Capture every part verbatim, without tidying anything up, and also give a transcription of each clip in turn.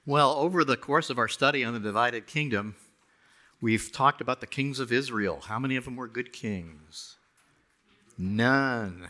Well, over the course of our study on the divided kingdom, we've talked about the kings of Israel. How many of them were good kings? None.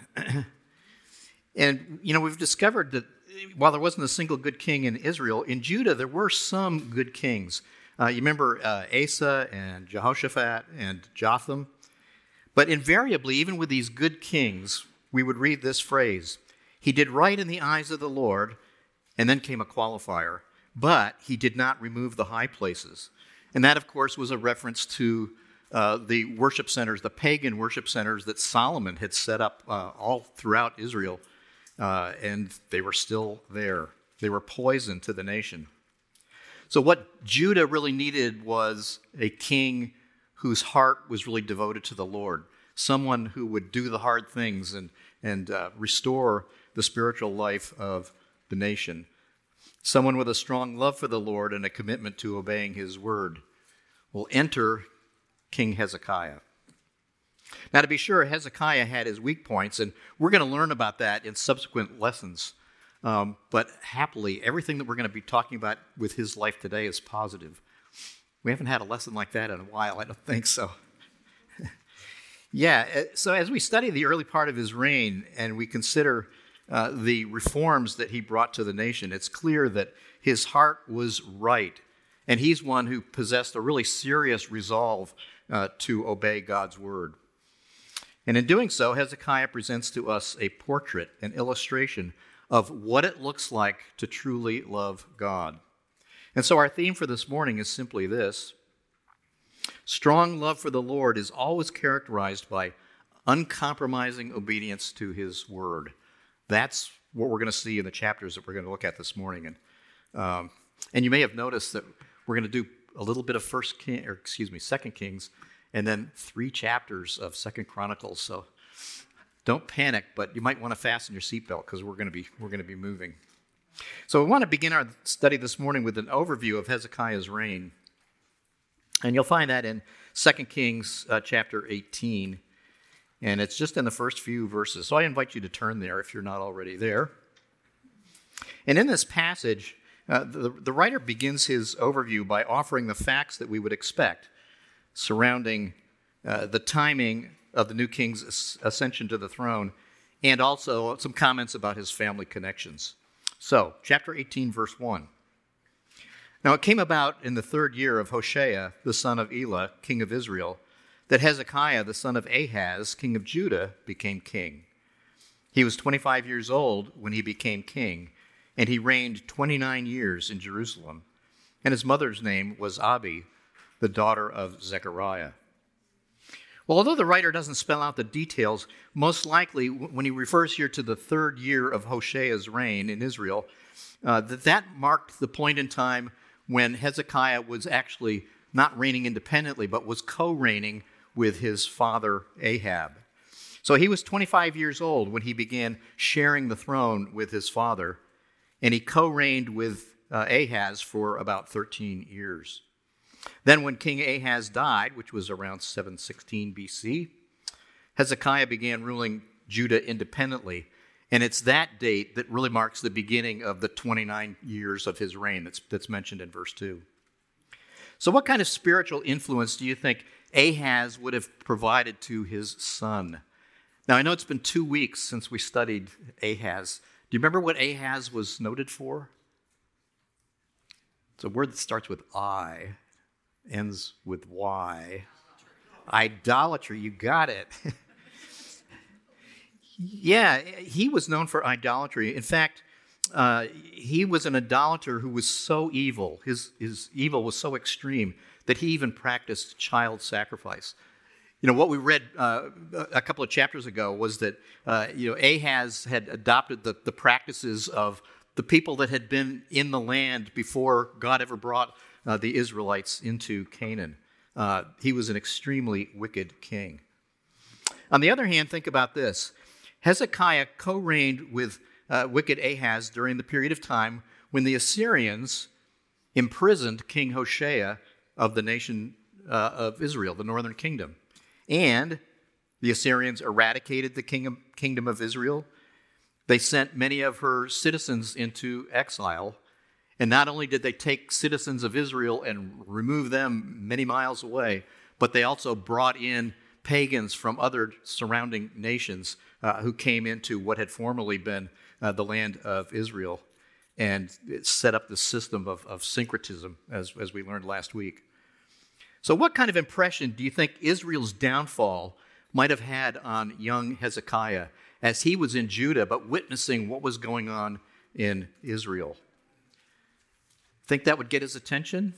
And, you know, we've discovered that while there wasn't a single good king in Israel, in Judah there were some good kings. Uh, you remember uh, Asa and Jehoshaphat and Jotham? But invariably, even with these good kings, we would read this phrase, "He did right in the eyes of the Lord," and then came a qualifier, "but he did not remove the high places." And that, of course, was a reference to uh, the worship centers, the pagan worship centers that Solomon had set up uh, all throughout Israel, uh, and they were still there. They were poison to the nation. So what Judah really needed was a king whose heart was really devoted to the Lord, someone who would do the hard things and, and uh, restore the spiritual life of the nation. Someone with a strong love for the Lord and a commitment to obeying his word. Will enter King Hezekiah. Now, to be sure, Hezekiah had his weak points, and we're going to learn about that in subsequent lessons. Um, but happily, everything that we're going to be talking about with his life today is positive. We haven't had a lesson like that in a while, I don't think so. yeah, so as we study the early part of his reign and we consider Uh, the reforms that he brought to the nation, it's clear that his heart was right, and he's one who possessed a really serious resolve uh, to obey God's word. And in doing so, Hezekiah presents to us a portrait, an illustration of what it looks like to truly love God. And so our theme for this morning is simply this: strong love for the Lord is always characterized by uncompromising obedience to his word. That's what we're going to see in the chapters that we're going to look at this morning. And um, and you may have noticed that we're going to do a little bit of First King, or excuse me, Second Kings, and then three chapters of Second Chronicles. So don't panic, but you might want to fasten your seatbelt because we're going to be we're going to be moving. So we want to begin our study this morning with an overview of Hezekiah's reign, and you'll find that in Second Kings uh, chapter eighteen. And it's just in the first few verses. So I invite you to turn there if you're not already there. And in this passage, uh, the, the writer begins his overview by offering the facts that we would expect surrounding uh, the timing of the new king's ascension to the throne, and also some comments about his family connections. So, chapter eighteen, verse one. Now it came about in the third year of Hoshea, the son of Elah, king of Israel, that Hezekiah, the son of Ahaz, king of Judah, became king. He was twenty-five years old when he became king, and he reigned twenty-nine years in Jerusalem. And his mother's name was Abi, the daughter of Zechariah. Well, although the writer doesn't spell out the details, most likely when he refers here to the third year of Hoshea's reign in Israel, uh, that that marked the point in time when Hezekiah was actually not reigning independently, but was co-reigning with his father Ahab. So he was twenty-five years old when he began sharing the throne with his father, and he co-reigned with uh, Ahaz for about thirteen years. Then when King Ahaz died, which was around seven sixteen B C, Hezekiah began ruling Judah independently, and it's that date that really marks the beginning of the twenty-nine years of his reign that's, that's mentioned in verse two. So what kind of spiritual influence do you think Ahaz would have provided to his son? Now, I know it's been two weeks since we studied Ahaz. Do you remember what Ahaz was noted for? It's a word that starts with I, ends with Y. Idolatry, you got it. Yeah, he was known for idolatry. In fact, Uh, he was an idolater who was so evil, his, his evil was so extreme, that he even practiced child sacrifice. You know, what we read uh, a couple of chapters ago was that, uh, you know, Ahaz had adopted the, the practices of the people that had been in the land before God ever brought uh, the Israelites into Canaan. Uh, he was an extremely wicked king. On the other hand, think about this. Hezekiah co-reigned with Uh, wicked Ahaz during the period of time when the Assyrians imprisoned King Hoshea of the nation uh, of Israel, the northern kingdom. And the Assyrians eradicated the king of, kingdom of Israel. They sent many of her citizens into exile. And not only did they take citizens of Israel and remove them many miles away, but they also brought in pagans from other surrounding nations uh, who came into what had formerly been uh, the land of Israel, and it set up the system of, of syncretism, as, as we learned last week. So what kind of impression do you think Israel's downfall might have had on young Hezekiah as he was in Judah, but witnessing what was going on in Israel? Think that would get his attention?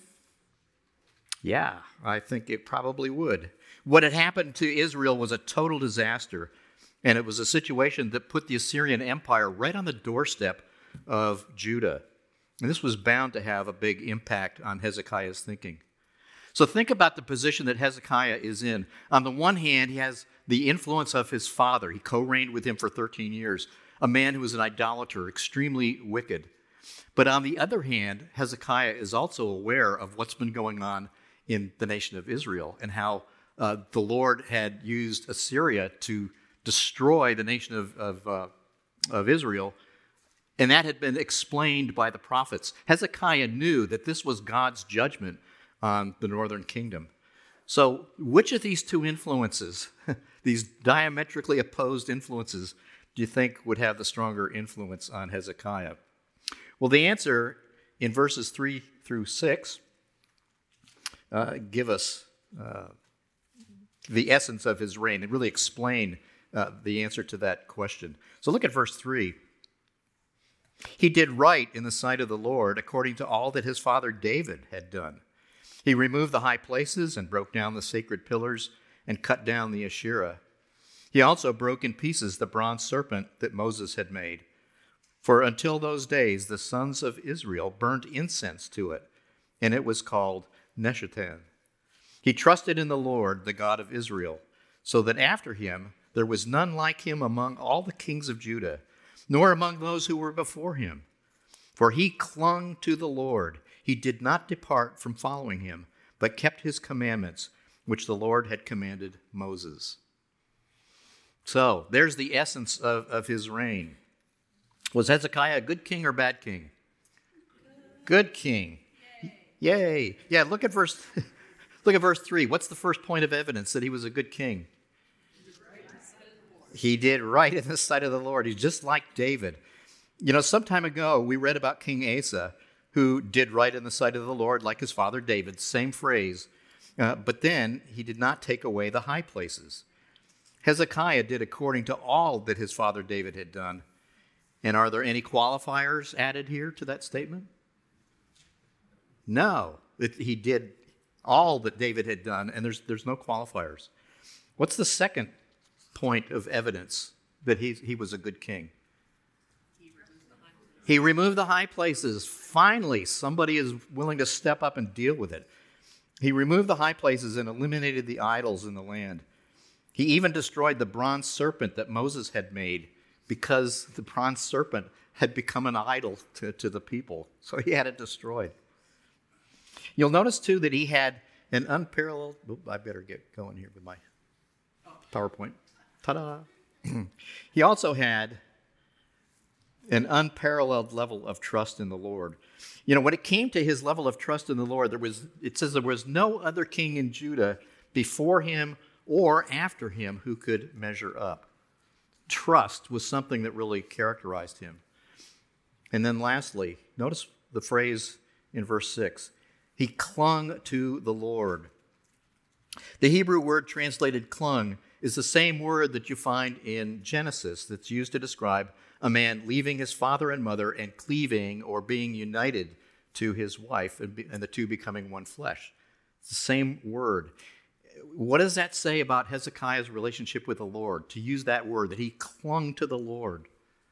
Yeah, I think it probably would. What had happened to Israel was a total disaster, and it was a situation that put the Assyrian Empire right on the doorstep of Judah. And this was bound to have a big impact on Hezekiah's thinking. So think about the position that Hezekiah is in. On the one hand, he has the influence of his father. He co-reigned with him for thirteen years, a man who was an idolater, extremely wicked. But on the other hand, Hezekiah is also aware of what's been going on in the nation of Israel and how uh, the Lord had used Assyria to destroy the nation of, of, uh, of Israel, and that had been explained by the prophets. Hezekiah knew that this was God's judgment on the northern kingdom. So which of these two influences, these diametrically opposed influences, do you think would have the stronger influence on Hezekiah? Well, the answer in verses three through six uh, give us uh, the essence of his reign and really explain uh, the answer to that question. So look at verse three. He did right in the sight of the Lord according to all that his father David had done. He removed the high places and broke down the sacred pillars and cut down the Asherah. He also broke in pieces the bronze serpent that Moses had made. For until those days, the sons of Israel burned incense to it, and it was called Neshetan. He trusted in the Lord, the God of Israel, so that after him there was none like him among all the kings of Judah, nor among those who were before him. For he clung to the Lord. He did not depart from following him, but kept his commandments, which the Lord had commanded Moses. So, there's the essence of, of his reign. Was Hezekiah a good king or bad king? Good king. Yay. Yay. Yeah, look at verse look at verse three. What's the first point of evidence that he was a good king? He did right in the sight of the Lord. He's just like David. You know, some time ago, we read about King Asa, who did right in the sight of the Lord like his father David, same phrase. Uh, but then he did not take away the high places. Hezekiah did according to all that his father David had done. And are there any qualifiers added here to that statement? No. It, he did all that David had done, and there's, there's no qualifiers. What's the second point of evidence that he, he was a good king? He removed the high places. Finally, somebody is willing to step up and deal with it. He removed the high places and eliminated the idols in the land. He even destroyed the bronze serpent that Moses had made because the bronze serpent had become an idol to, to the people. So he had it destroyed. You'll notice, too, that he had an unparalleled... Oh, I better get going here with my PowerPoint. Ta-da! He also had an unparalleled level of trust in the Lord. You know, when it came to his level of trust in the Lord, there was, it says there was no other king in Judah before him or after him who could measure up. Trust was something that really characterized him. And then lastly, notice the phrase in verse six. He clung to the Lord. The Hebrew word translated clung is the same word that you find in Genesis that's used to describe a man leaving his father and mother and cleaving or being united to his wife and, be, and the two becoming one flesh. It's the same word. What does that say about Hezekiah's relationship with the Lord? To use that word, that he clung to the Lord.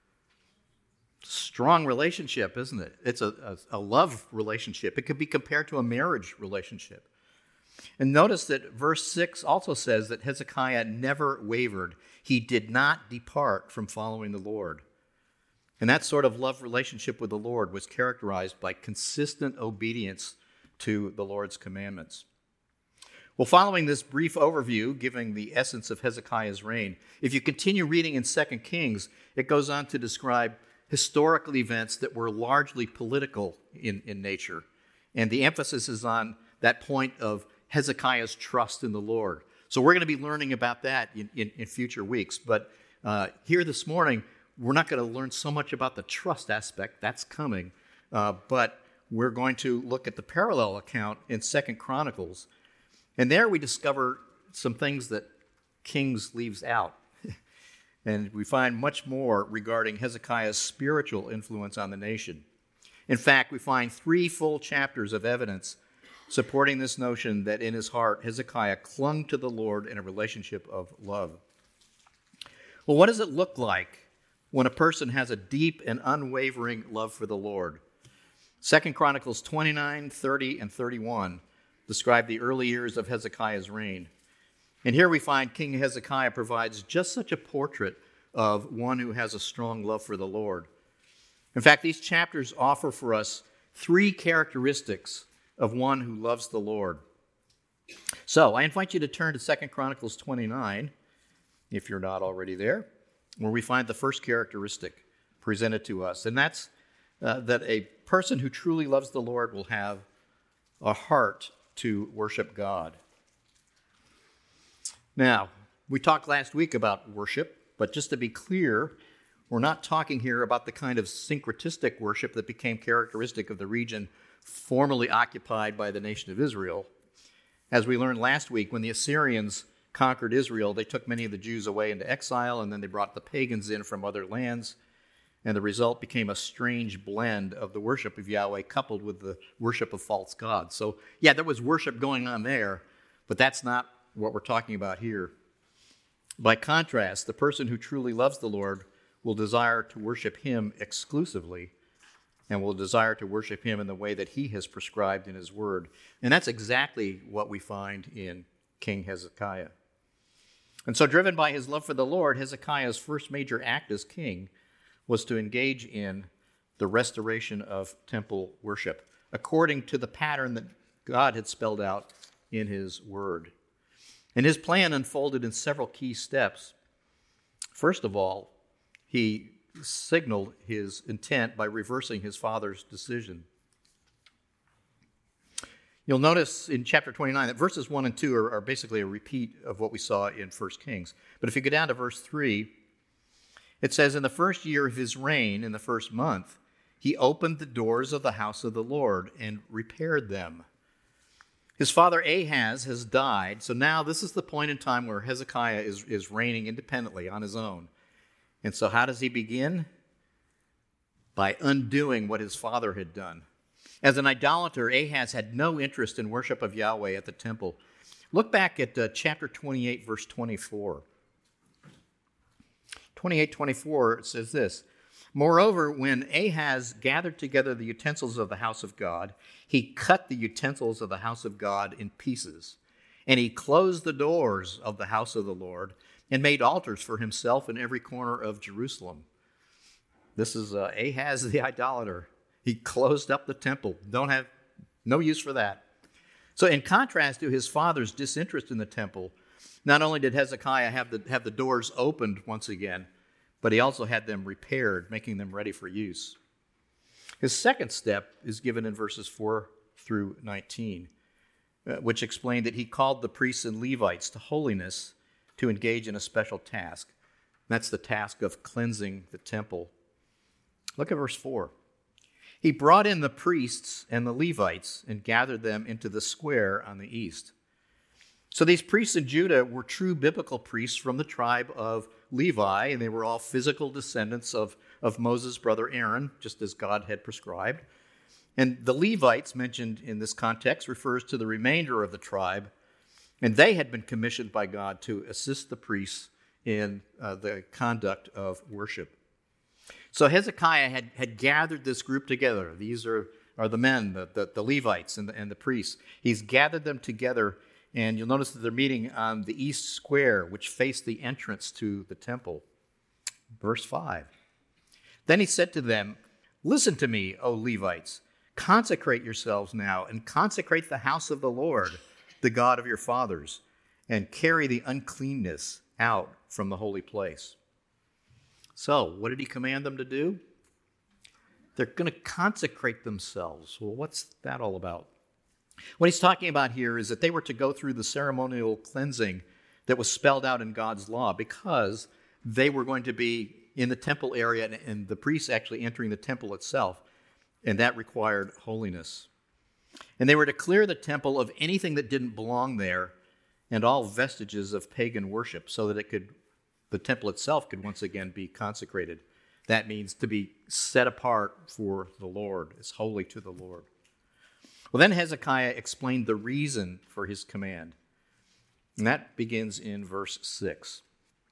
Strong relationship, isn't it? It's a, a, a love relationship. It could be compared to a marriage relationship. And notice that verse six also says that Hezekiah never wavered. He did not depart from following the Lord. And that sort of love relationship with the Lord was characterized by consistent obedience to the Lord's commandments. Well, following this brief overview, giving the essence of Hezekiah's reign, if you continue reading in Second Kings, it goes on to describe historical events that were largely political in, in nature. And the emphasis is on that point of Hezekiah's trust in the Lord. So we're going to be learning about that in, in, in future weeks. But uh, here this morning, we're not going to learn so much about the trust aspect. That's coming. Uh, but we're going to look at the parallel account in Second Chronicles. And there we discover some things that Kings leaves out. And we find much more regarding Hezekiah's spiritual influence on the nation. In fact, we find three full chapters of evidence supporting this notion that in his heart, Hezekiah clung to the Lord in a relationship of love. Well, what does it look like when a person has a deep and unwavering love for the Lord? Second Chronicles twenty-nine, thirty, and thirty-one describe the early years of Hezekiah's reign. And here we find King Hezekiah provides just such a portrait of one who has a strong love for the Lord. In fact, these chapters offer for us three characteristics of one who loves the Lord. So I invite you to turn to Second Chronicles twenty-nine, if you're not already there, where we find the first characteristic presented to us. And that's uh, that a person who truly loves the Lord will have a heart to worship God. Now, we talked last week about worship, but just to be clear, we're not talking here about the kind of syncretistic worship that became characteristic of the region formerly occupied by the nation of Israel. As we learned last week, when the Assyrians conquered Israel, they took many of the Jews away into exile, and then they brought the pagans in from other lands, and the result became a strange blend of the worship of Yahweh coupled with the worship of false gods. So, yeah, there was worship going on there, but that's not what we're talking about here. By contrast, the person who truly loves the Lord will desire to worship him exclusively and will desire to worship him in the way that he has prescribed in his word. And that's exactly what we find in King Hezekiah. And so, driven by his love for the Lord, Hezekiah's first major act as king was to engage in the restoration of temple worship, according to the pattern that God had spelled out in his word. And his plan unfolded in several key steps. First of all, he signaled his intent by reversing his father's decision. You'll notice in chapter twenty-nine that verses one and two are, are basically a repeat of what we saw in First Kings. But if you go down to verse three, it says, "In the first year of his reign, in the first month, he opened the doors of the house of the Lord and repaired them." His father Ahaz has died, so now this is the point in time where Hezekiah is, is reigning independently on his own. And so how does he begin? By undoing what his father had done. As an idolater, Ahaz had no interest in worship of Yahweh at the temple. Look back at uh, chapter twenty-eight, verse twenty-four. twenty-eight twenty-four says this, "Moreover, when Ahaz gathered together the utensils of the house of God, he cut the utensils of the house of God in pieces, and he closed the doors of the house of the Lord, and made altars for himself in every corner of Jerusalem." This is uh, Ahaz the idolater. He closed up the temple. Don't have, no use for that. So in contrast to his father's disinterest in the temple, not only did Hezekiah have the, have the doors opened once again, but he also had them repaired, making them ready for use. His second step is given in verses four through nineteen, uh, which explained that he called the priests and Levites to holiness to engage in a special task. That's the task of cleansing the temple. Look at verse four. "He brought in the priests and the Levites and gathered them into the square on the east." So these priests in Judah were true biblical priests from the tribe of Levi, and they were all physical descendants of, of Moses' brother Aaron, just as God had prescribed. And the Levites mentioned in this context refers to the remainder of the tribe, and they had been commissioned by God to assist the priests in uh, the conduct of worship. So Hezekiah had, had gathered this group together. These are, are the men, the, the, the Levites and the, and the priests. He's gathered them together, and you'll notice that they're meeting on the east square, which faced the entrance to the temple. Verse five. "Then he said to them, 'Listen to me, O Levites. Consecrate yourselves now, and consecrate the house of the Lord, the God of your fathers, and carry the uncleanness out from the holy place.'" So, what did he command them to do? they're going to consecrate themselves. Well, what's that all about? What he's talking about here is that they were to go through the ceremonial cleansing that was spelled out in God's law because they were going to be in the temple area and, and the priests actually entering the temple itself, and that required holiness. And they were to clear the temple of anything that didn't belong there and all vestiges of pagan worship so that it could, the temple itself could once again be consecrated. That means to be set apart for the Lord. It's holy to the Lord. Well, then Hezekiah explained the reason for his command. And that begins in verse six.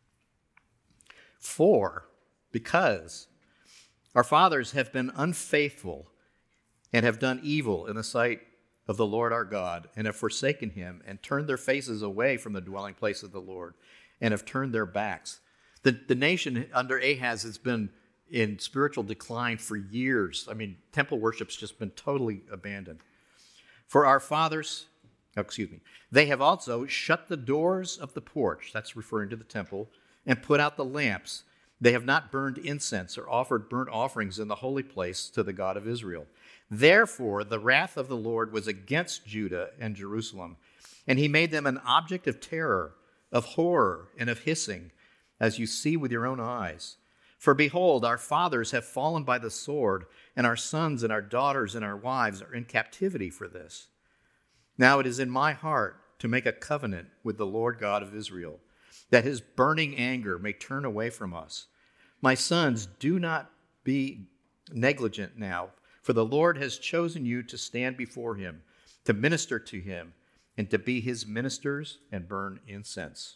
For, because our fathers have been unfaithful and have done evil in the sight of the Lord our God, and have forsaken him, and turned their faces away from the dwelling place of the Lord, and have turned their backs. The, the nation under Ahaz has been in spiritual decline for years. I mean, temple worship's just been totally abandoned. For our fathers, oh, excuse me, they have also shut the doors of the porch, that's referring to the temple, and put out the lamps. They have not burned incense or offered burnt offerings in the holy place to the God of Israel. Therefore, the wrath of the Lord was against Judah and Jerusalem, and he made them an object of terror, of horror, and of hissing, as you see with your own eyes. For behold, our fathers have fallen by the sword, and our sons and our daughters and our wives are in captivity for this. Now it is in my heart to make a covenant with the Lord God of Israel, that his burning anger may turn away from us. My sons, do not be negligent now, for the Lord has chosen you to stand before him, to minister to him, and to be his ministers and burn incense.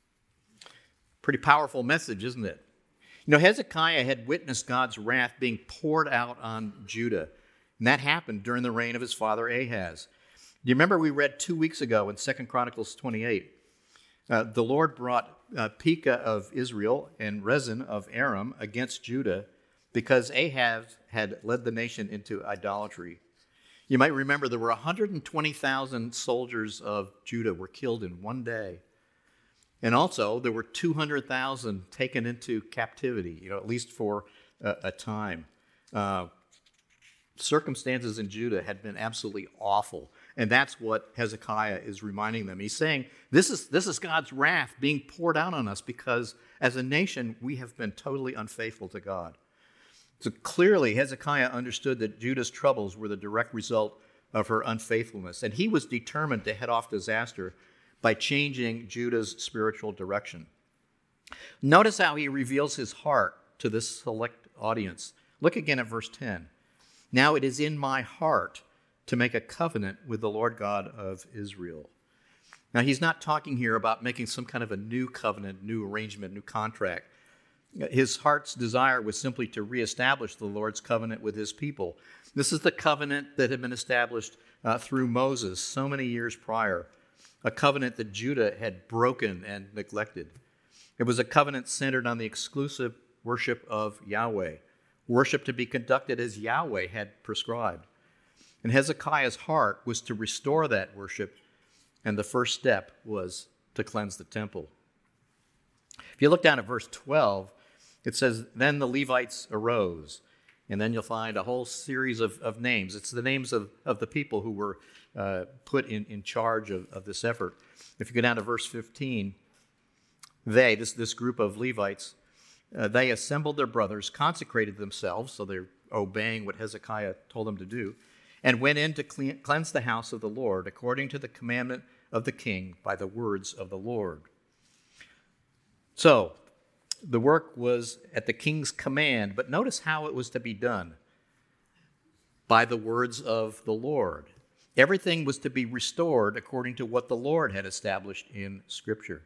Pretty powerful message, isn't it? You know, Hezekiah had witnessed God's wrath being poured out on Judah, and that happened during the reign of his father Ahaz. Do you remember we read two weeks ago in Second Chronicles twenty-eight? Uh, the Lord brought uh, Pekah of Israel and Rezin of Aram against Judah because Ahaz had led the nation into idolatry. You might remember there were one hundred twenty thousand soldiers of Judah were killed in one day. And also there were two hundred thousand taken into captivity, you know, at least for a, a time. Uh, circumstances in Judah had been absolutely awful. And that's what Hezekiah is reminding them. He's saying, this is, this is God's wrath being poured out on us because as a nation, we have been totally unfaithful to God. So clearly, Hezekiah understood that Judah's troubles were the direct result of her unfaithfulness. And he was determined to head off disaster by changing Judah's spiritual direction. Notice how he reveals his heart to this select audience. Look again at verse ten. Now it is in my heart to make a covenant with the Lord God of Israel. Now he's not talking here about making some kind of a new covenant, new arrangement, new contract. His heart's desire was simply to reestablish the Lord's covenant with his people. This is the covenant that had been established uh, through Moses so many years prior, a covenant that Judah had broken and neglected. It was a covenant centered on the exclusive worship of Yahweh, worship to be conducted as Yahweh had prescribed. And Hezekiah's heart was to restore that worship, and the first step was to cleanse the temple. If you look down at verse twelve, it says, then the Levites arose. And then you'll find a whole series of, of names. It's the names of, of the people who were uh, put in, in charge of, of this effort. If you go down to verse fifteen, they, this, this group of Levites, uh, they assembled their brothers, consecrated themselves, so they're obeying what Hezekiah told them to do, and went in to clean, cleanse the house of the Lord according to the commandment of the king by the words of the Lord. So, the work was at the king's command, but notice how it was to be done. By the words of the Lord. Everything was to be restored according to what the Lord had established in Scripture.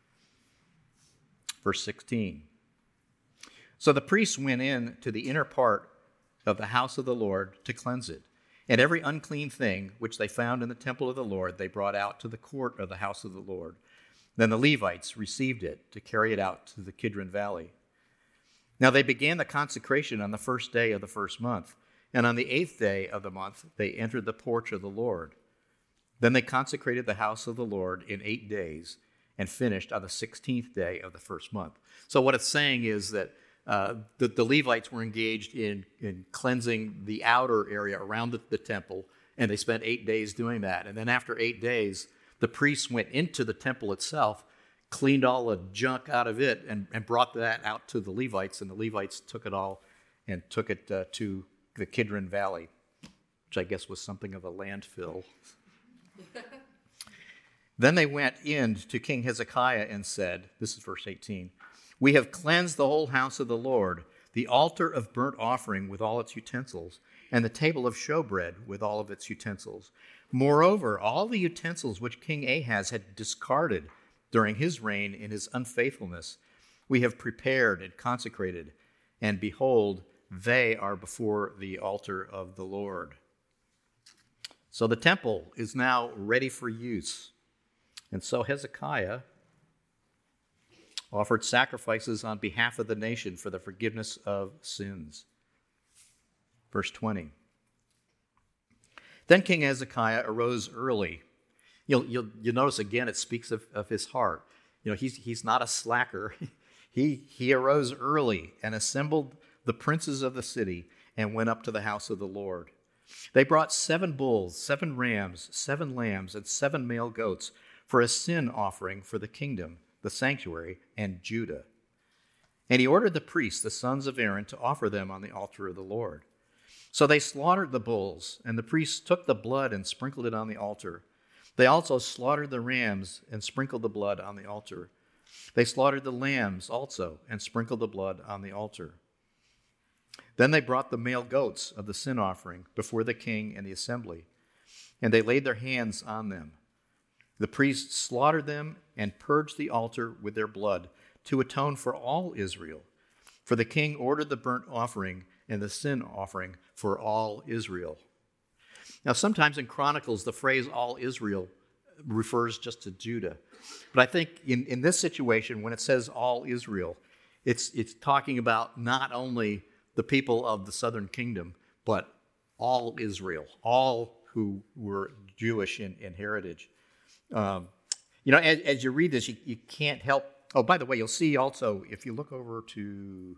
Verse sixteen. So the priests went in to the inner part of the house of the Lord to cleanse it. And every unclean thing which they found in the temple of the Lord, they brought out to the court of the house of the Lord. Then the Levites received it to carry it out to the Kidron Valley. Now they began the consecration on the first day of the first month, and on the eighth day of the month they entered the porch of the Lord. Then they consecrated the house of the Lord in eight days and finished on the sixteenth day of the first month. So what it's saying is that uh, the, the Levites were engaged in, in cleansing the outer area around the, the temple, and they spent eight days doing that. And then after eight days, the priests went into the temple itself, cleaned all the junk out of it, and, and brought that out to the Levites, and the Levites took it all and took it uh, to the Kidron Valley, which I guess was something of a landfill. Then they went in to King Hezekiah and said, this is verse eighteen, "We have cleansed the whole house of the Lord, the altar of burnt offering with all its utensils, and the table of showbread with all of its utensils. Moreover, all the utensils which King Ahaz had discarded during his reign in his unfaithfulness, we have prepared and consecrated, and behold, they are before the altar of the Lord." So the temple is now ready for use. And so Hezekiah offered sacrifices on behalf of the nation for the forgiveness of sins. Verse twenty. Then King Hezekiah arose early. You'll, you'll, you'll notice again it speaks of, of his heart. You know, he's, he's not a slacker. he, he arose early and assembled the princes of the city and went up to the house of the Lord. They brought seven bulls, seven rams, seven lambs, and seven male goats for a sin offering for the kingdom, the sanctuary, and Judah. And he ordered the priests, the sons of Aaron, to offer them on the altar of the Lord. So they slaughtered the bulls, and the priests took the blood and sprinkled it on the altar. They also slaughtered the rams and sprinkled the blood on the altar. They slaughtered the lambs also and sprinkled the blood on the altar. Then they brought the male goats of the sin offering before the king and the assembly, and they laid their hands on them. The priests slaughtered them and purged the altar with their blood to atone for all Israel. For the king ordered the burnt offering and the sin offering for all Israel. Now, sometimes in Chronicles, the phrase all Israel refers just to Judah. But I think in, in this situation, when it says all Israel, it's, it's talking about not only the people of the southern kingdom, but all Israel, all who were Jewish in, in heritage. Um, you know, as, as you read this, you, you can't help. Oh, by the way, you'll see also, if you look over to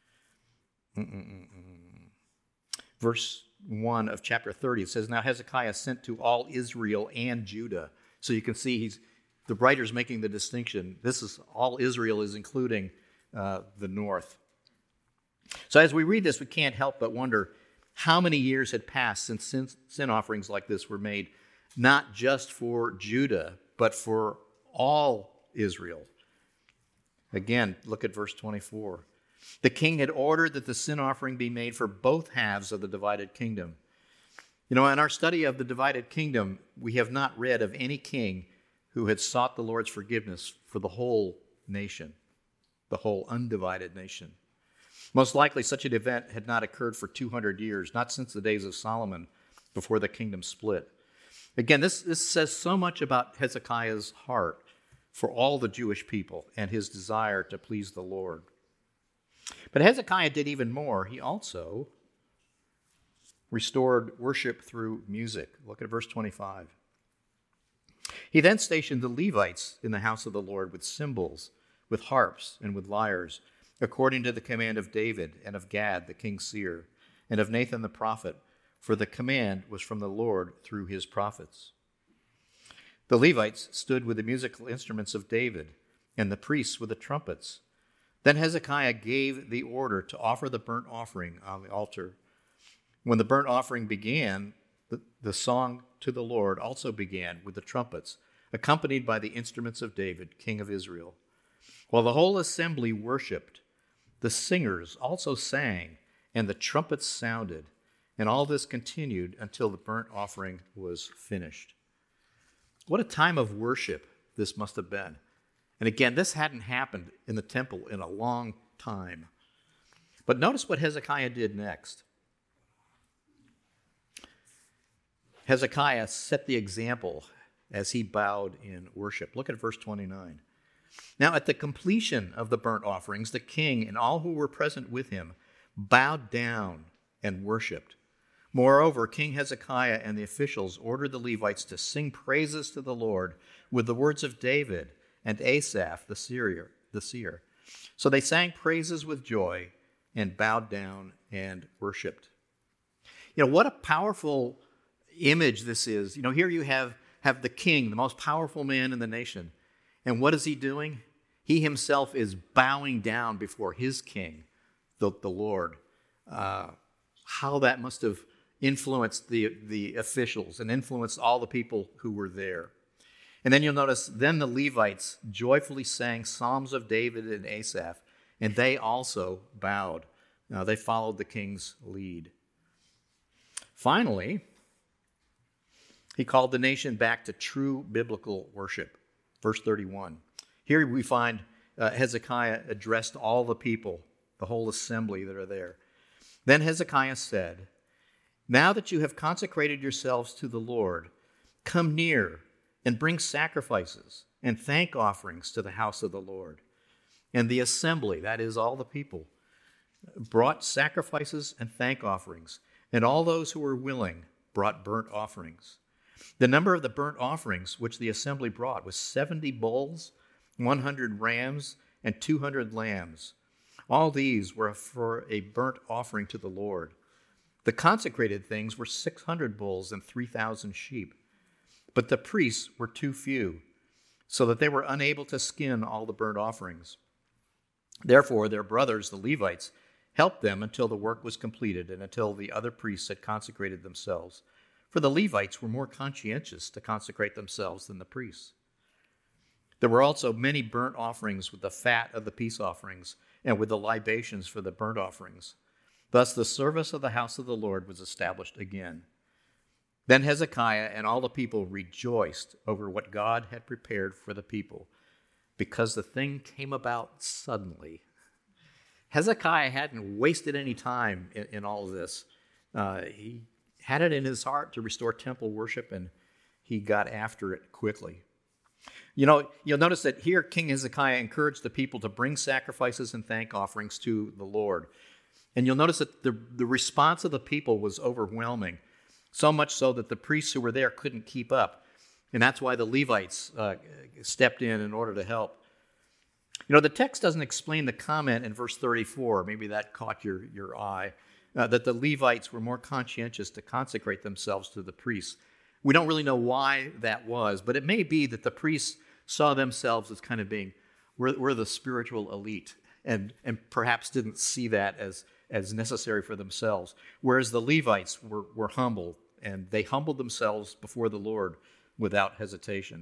verse one of chapter thirty, it says, "Now Hezekiah sent to all Israel and Judah." So you can see he's the writer's making the distinction. This is all Israel is including uh, the north. So as we read this, we can't help but wonder how many years had passed since sin, sin offerings like this were made, not just for Judah, but for all Israel. Again, look at verse twenty-four. The king had ordered that the sin offering be made for both halves of the divided kingdom. You know, in our study of the divided kingdom, we have not read of any king who had sought the Lord's forgiveness for the whole nation, the whole undivided nation. Most likely, such an event had not occurred for two hundred years, not since the days of Solomon, before the kingdom split. Again, this, this says so much about Hezekiah's heart for all the Jewish people and his desire to please the Lord. But Hezekiah did even more. He also restored worship through music. Look at verse twenty-five. He then stationed the Levites in the house of the Lord with cymbals, with harps, and with lyres, according to the command of David and of Gad the king's seer, and of Nathan the prophet, for the command was from the Lord through his prophets. The Levites stood with the musical instruments of David, and the priests with the trumpets. Then Hezekiah gave the order to offer the burnt offering on the altar. When the burnt offering began, the, the song to the Lord also began with the trumpets, accompanied by the instruments of David, king of Israel. While the whole assembly worshipped, the singers also sang, and the trumpets sounded, and all this continued until the burnt offering was finished. What a time of worship this must have been. And again, this hadn't happened in the temple in a long time. But notice what Hezekiah did next. Hezekiah set the example as he bowed in worship. Look at verse twenty-nine. Now, at the completion of the burnt offerings, the king and all who were present with him bowed down and worshiped. Moreover, King Hezekiah and the officials ordered the Levites to sing praises to the Lord with the words of David and Asaph the seer, the seer. So they sang praises with joy and bowed down and worshiped. You know, what a powerful image this is. You know, here you have, have the king, the most powerful man in the nation. And what is he doing? He himself is bowing down before his king, the, the Lord. Uh, how that must have influenced the, the officials and influenced all the people who were there. And then you'll notice, then the Levites joyfully sang psalms of David and Asaph, and they also bowed. Now, they followed the king's lead. Finally, he called the nation back to true biblical worship. Verse thirty-one. Here we find uh, Hezekiah addressed all the people, the whole assembly that are there. Then Hezekiah said, "Now that you have consecrated yourselves to the Lord, come near and bring sacrifices and thank offerings to the house of the Lord." And the assembly, that is all the people, brought sacrifices and thank offerings, and all those who were willing brought burnt offerings. The number of the burnt offerings which the assembly brought was seventy bulls, one hundred rams, and two hundred lambs. All these were for a burnt offering to the Lord. The consecrated things were six hundred bulls and three thousand sheep. But the priests were too few, so that they were unable to skin all the burnt offerings. Therefore, their brothers, the Levites, helped them until the work was completed and until the other priests had consecrated themselves. For the Levites were more conscientious to consecrate themselves than the priests. There were also many burnt offerings with the fat of the peace offerings and with the libations for the burnt offerings. Thus the service of the house of the Lord was established again. Then Hezekiah and all the people rejoiced over what God had prepared for the people, because the thing came about suddenly. Hezekiah hadn't wasted any time in, in all of this. Uh, he had it in his heart to restore temple worship, and he got after it quickly. You know, you'll notice that here King Hezekiah encouraged the people to bring sacrifices and thank offerings to the Lord. And you'll notice that the, the response of the people was overwhelming, so much so that the priests who were there couldn't keep up. And that's why the Levites uh, stepped in in order to help. You know, the text doesn't explain the comment in verse thirty-four. Maybe that caught your, your eye, uh, that the Levites were more conscientious to consecrate themselves to the priests. We don't really know why that was, but it may be that the priests saw themselves as kind of being, we're, we're the spiritual elite, and, and perhaps didn't see that as, as necessary for themselves. Whereas the Levites were, were humble, and they humbled themselves before the Lord without hesitation.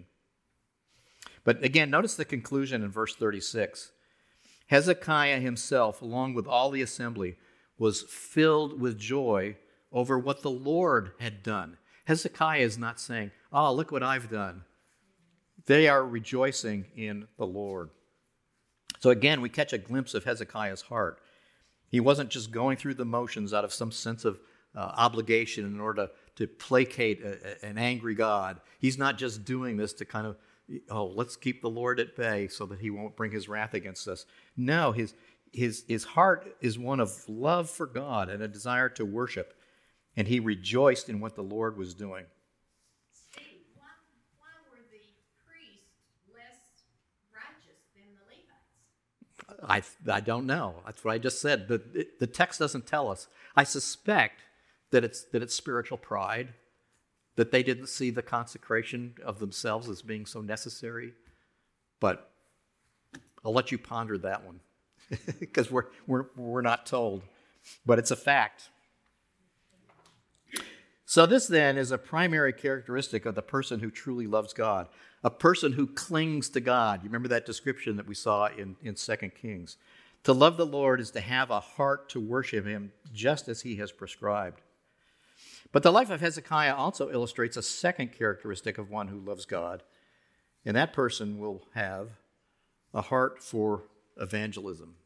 But again, notice the conclusion in verse thirty-six. Hezekiah himself, along with all the assembly, was filled with joy over what the Lord had done. Hezekiah is not saying, "Oh, look what I've done." They are rejoicing in the Lord. So again, we catch a glimpse of Hezekiah's heart. He wasn't just going through the motions out of some sense of uh, obligation in order to, to placate a, a, an angry God. He's not just doing this to kind of, oh, let's keep the Lord at bay so that he won't bring his wrath against us. No, his, his, his heart is one of love for God and a desire to worship. And he rejoiced in what the Lord was doing. Steve, why, why were the priests less righteous than the Levites? I, I don't know. That's what I just said. The, it, the text doesn't tell us. I suspect that it's, that it's spiritual pride, that they didn't see the consecration of themselves as being so necessary. But I'll let you ponder that one, because we're, we're, we're not told. But it's a fact. So this then is a primary characteristic of the person who truly loves God, a person who clings to God. You remember that description that we saw in, in Second Kings. To love the Lord is to have a heart to worship him just as he has prescribed. But the life of Hezekiah also illustrates a second characteristic of one who loves God, and that person will have a heart for evangelism.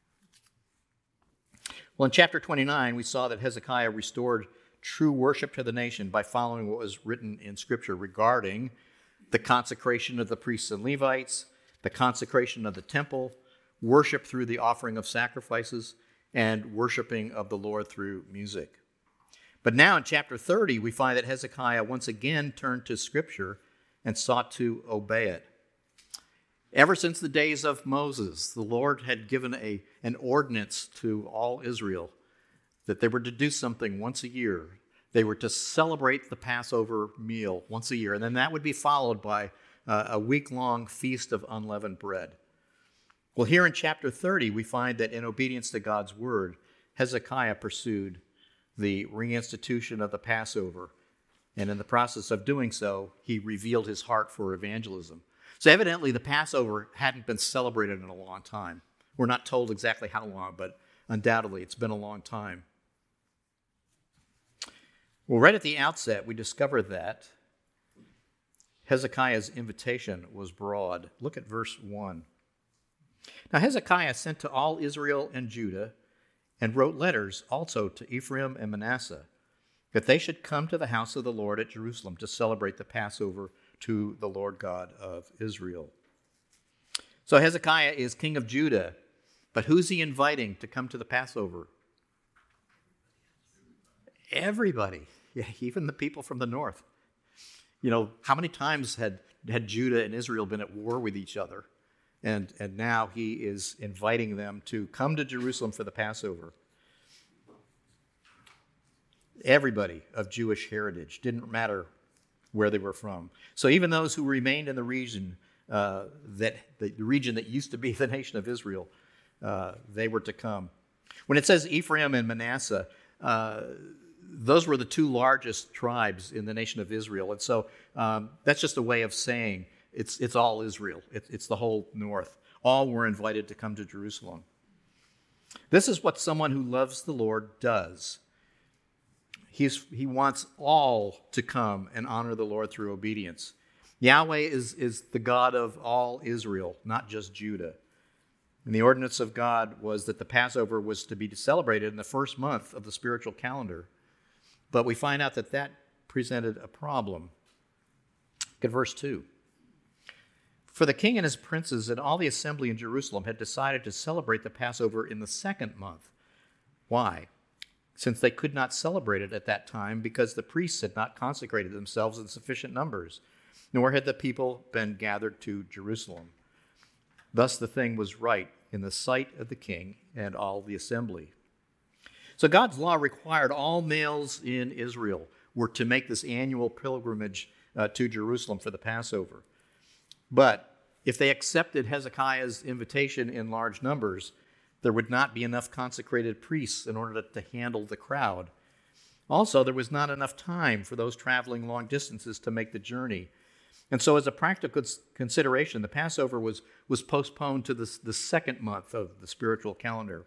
Well, in chapter twenty-nine, we saw that Hezekiah restored true worship to the nation by following what was written in Scripture regarding the consecration of the priests and Levites, the consecration of the temple, worship through the offering of sacrifices, and worshiping of the Lord through music. But now in chapter thirty, we find that Hezekiah once again turned to Scripture and sought to obey it. Ever since the days of Moses, the Lord had given a, an ordinance to all Israel that they were to do something once a year. They were to celebrate the Passover meal once a year, and then that would be followed by uh, a week-long feast of unleavened bread. Well, here in chapter thirty, we find that in obedience to God's word, Hezekiah pursued the reinstitution of the Passover, and in the process of doing so, he revealed his heart for evangelism. So evidently, the Passover hadn't been celebrated in a long time. We're not told exactly how long, but undoubtedly it's been a long time. Well, right at the outset, we discover that Hezekiah's invitation was broad. Look at verse one. Now Hezekiah sent to all Israel and Judah and wrote letters also to Ephraim and Manasseh, that they should come to the house of the Lord at Jerusalem to celebrate the Passover to the Lord God of Israel. So Hezekiah is king of Judah, but who's he inviting to come to the Passover? Everybody, yeah, even the people from the north. You know, how many times had, had Judah and Israel been at war with each other? And, and now he is inviting them to come to Jerusalem for the Passover. Everybody of Jewish heritage, didn't matter where they were from. So even those who remained in the region, uh, that the, the region that used to be the nation of Israel, uh, they were to come. When it says Ephraim and Manasseh, uh, those were the two largest tribes in the nation of Israel. And so um, that's just a way of saying it's, it's all Israel. It, it's the whole north. All were invited to come to Jerusalem. This is what someone who loves the Lord does. He's, he wants all to come and honor the Lord through obedience. Yahweh is, is the God of all Israel, not just Judah. And the ordinance of God was that the Passover was to be celebrated in the first month of the spiritual calendar. But we find out that that presented a problem. Look at verse two. For the king and his princes and all the assembly in Jerusalem had decided to celebrate the Passover in the second month. Why? Since they could not celebrate it at that time because the priests had not consecrated themselves in sufficient numbers, nor had the people been gathered to Jerusalem. Thus the thing was right in the sight of the king and all the assembly. So God's law required all males in Israel were to make this annual pilgrimage uh, to Jerusalem for the Passover. But if they accepted Hezekiah's invitation in large numbers, there would not be enough consecrated priests in order to, to handle the crowd. Also, there was not enough time for those traveling long distances to make the journey. And so as a practical consideration, the Passover was, was postponed to the, the second month of the spiritual calendar.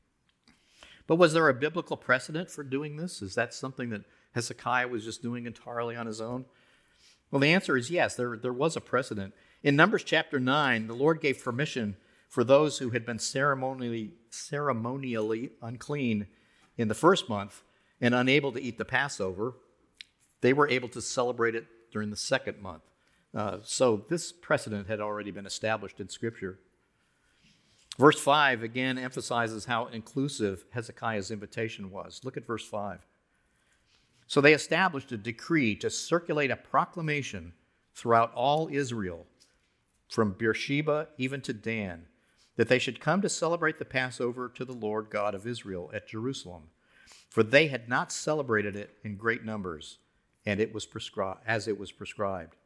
But was there a biblical precedent for doing this? Is that something that Hezekiah was just doing entirely on his own? Well, the answer is yes, there, there was a precedent. In Numbers chapter nine, the Lord gave permission for those who had been ceremonially, ceremonially unclean in the first month and unable to eat the Passover. They were able to celebrate it during the second month. Uh, so this precedent had already been established in Scripture. Verse five again emphasizes how inclusive Hezekiah's invitation was. Look at verse five. So they established a decree to circulate a proclamation throughout all Israel, from Beersheba even to Dan, that they should come to celebrate the Passover to the Lord God of Israel at Jerusalem. For they had not celebrated it in great numbers, and it was prescribed as it was prescribed.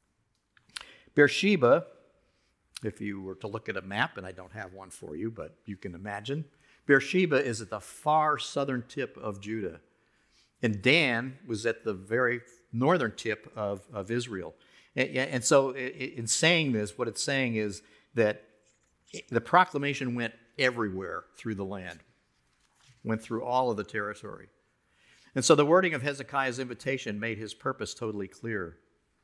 Beersheba, if you were to look at a map, and I don't have one for you, but you can imagine, Beersheba is at the far southern tip of Judah. And Dan was at the very northern tip of, of Israel. And, and so in saying this, what it's saying is that the proclamation went everywhere through the land, went through all of the territory. And so the wording of Hezekiah's invitation made his purpose totally clear.